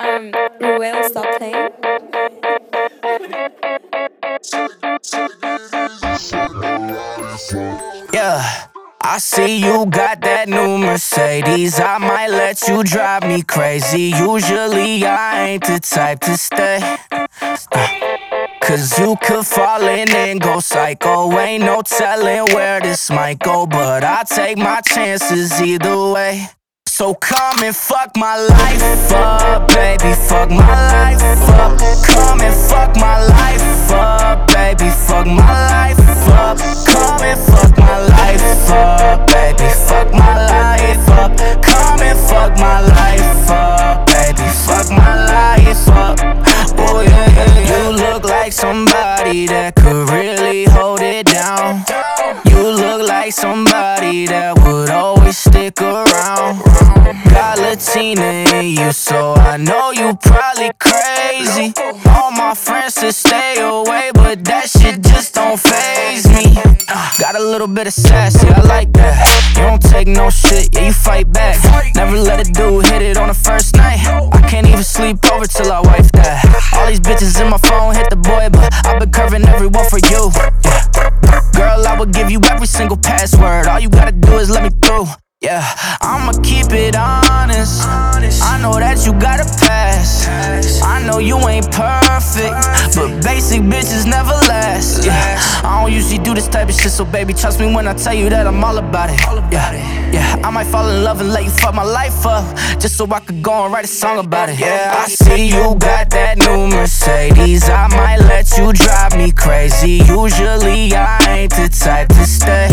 Ruel, stop playing. Yeah, I see you got that new Mercedes. I might let you drive me crazy. Usually I ain't the type to stay. Cause you could fall in and go psycho. Ain't no telling where this might go, but I take my chances either way. So come and fuck my life up, baby, fuck my life up. Come and fuck my life up, baby, fuck my life up. Come and fuck my life up, baby, fuck my life up. Come and fuck my life up, baby, fuck my life up. Oh yeah, yeah, yeah. You look like somebody that could really hold it down. You look like somebody that would always stick around. Got Latina in you, so I know you probably crazy. All my friends to stay away, but that shit just don't faze me. Got a little bit of sassy, I like that. You don't take no shit, yeah, you fight back. Never let a dude hit it on the first night. I can't even sleep over till I wife that. All these bitches in my phone hit the boy, but I've been curving everyone for you. Yeah. Girl, I would give you every single password. All you gotta do is let me through. Yeah, I'ma keep it honest. I know that you got a pass. I know you ain't perfect, but basic bitches never last. Yeah, I don't usually do this type of shit, so baby, trust me when I tell you that I'm all about it. Yeah, I might fall in love and let you fuck my life up, just so I could go and write a song about it. Yeah, I see you got that new Mercedes. I might let you drive me crazy. Usually I ain't the type to stay.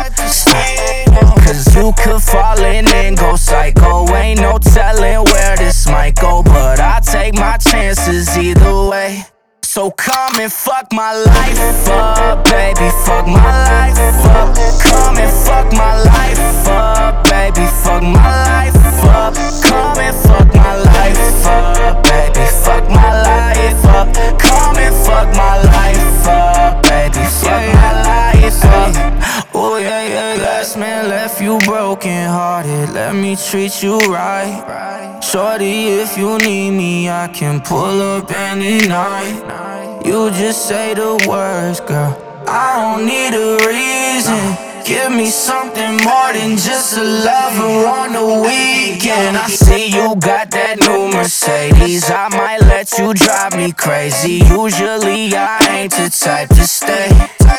Cause you could fall in and go psycho. Ain't no telling where this might go, but I take my chances either way. So come and fuck my life up, baby, fuck my life up. Come and fuck my life up, baby, fuck my life up. Come and fuck my life up, baby, fuck my life up. Come and fuck my life up, baby, fuck my life up. Oh yeah, yeah, last man left you broken hearted. Let me treat you right. Shorty, if you need me, I can pull up any night. You just say the words, girl, I don't need a reason. Give me something more than just a lover on the weekend. I see you got that new Mercedes. I might let you drive me crazy. Usually I ain't the type to stay.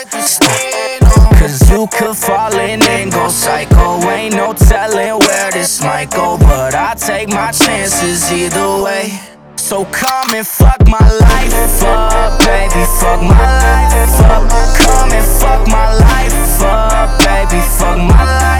Cause you could fall in and go psycho. Ain't no telling where this might go, but I take my chances either way. So come and fuck my life up, baby, fuck my life up. Come and fuck my life up, baby, fuck my life